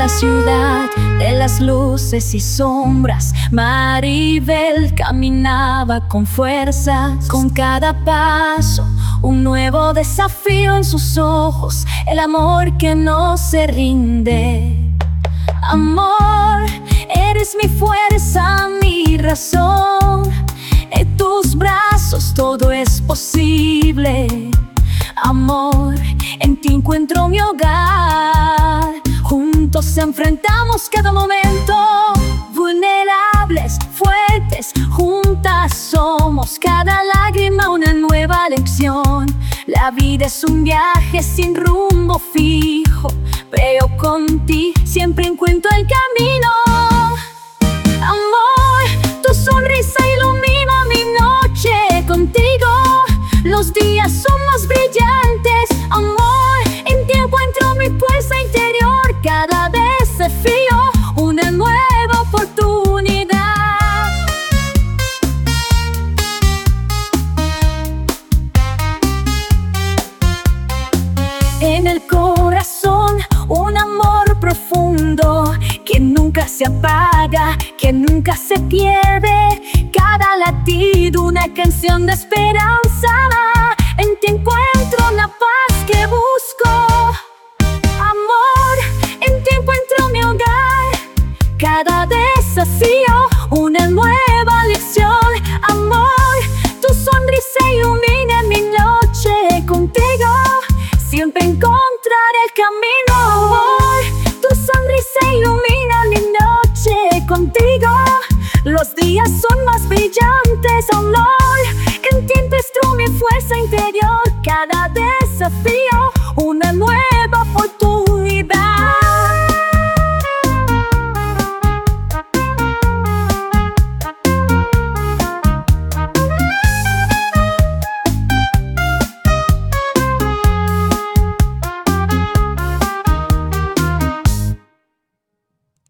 la ciudad de las luces y sombras, Maribel caminaba con fuerzas. Con cada paso, un nuevo desafío en sus ojos, el amor que no se rinde. Amor, eres mi fuerza, mi razón. En tus brazos todo es posible. Amor, en ti encuentro mi hogar. Juntos enfrentamos cada momento. Vulnerables, fuertes, juntas somos. Cada lágrima una nueva lección. La vida es un viaje sin rumbo fijo, pero contigo siempre encuentro el camino. Amor, tu sonrisa ilumina mi noche. Contigo los días son más brillantes. Amor, en ti encuentro mi fuerza interior. Cada desafío, una nueva oportunidad. En el corazón, un amor profundo que nunca se apaga, que nunca se pierde. Cada latido, una canción de esperanza. En ti encuentro la paz que busco. Amor, en ti encuentro mi hogar. Cada desafío, una nueva lección. Amor, tu sonrisa ilumina mi noche. Contigo siempre encontraré el camino. Amor, tu sonrisa ilumina mi noche. Contigo los días son más brillantes. Amor, en ti encuentro mi fuerza interior. Cada desafío, una nueva